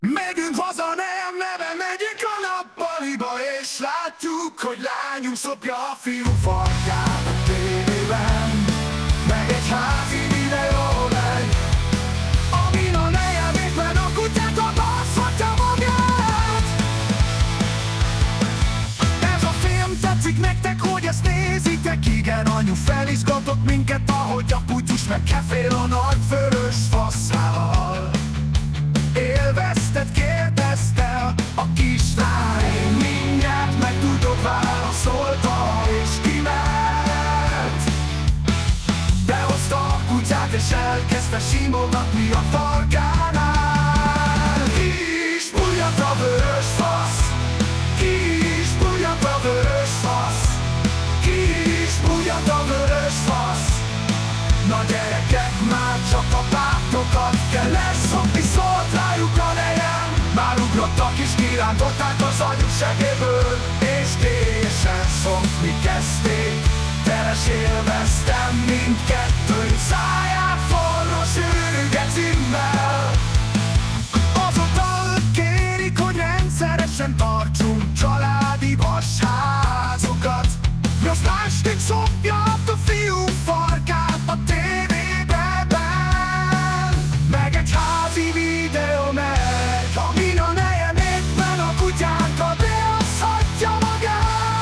Megyünk haza, nem megyünk a nappaliba, és látjuk, hogy lányunk szopja a fiú farkát a tévében. Meg egy házi videó megy, amin a nejem éppen a kutyákat baszhatja magát. Ez a film tetszik nektek, hogy ezt nézitek? Igen, anyu felizgatott minket, ahogy a putyus megkefél a nagy vörös faszával. Élvezted, kérdezte a kislány, mindjárt meg tudok, válaszolta, és kimert. Behozta a kutyát, és elkezdte simogatni a farkánál. Kis bújjat a vörös fasz, kis bújjat a vörös fasz, kis bújjat a vörös fasz. Na gyerekek, már csak a pátokat kell leszopni, szólt rájuk a nejem. Már ugrottak és kirántották az agyuk segéből, és teljesen szopni kezdték. Teres élveztem mindkettőnk száját forró sűrű gecimmel. Azóta kérik, hogy rendszeresen tartsunk családi vasházokat. Most másik szopja a fiú farkát a tévében. Meg egy házi videó megy, amin a nejem éppen a kutyánkat beaszhatja magát.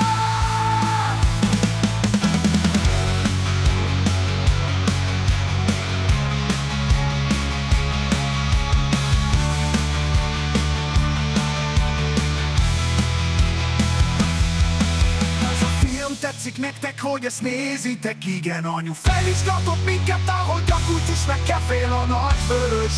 Tetszik nektek, hogy ezt nézitek? Igen, anyu felizgatott minket, ahogy a kutyus megkefél a nagy vörös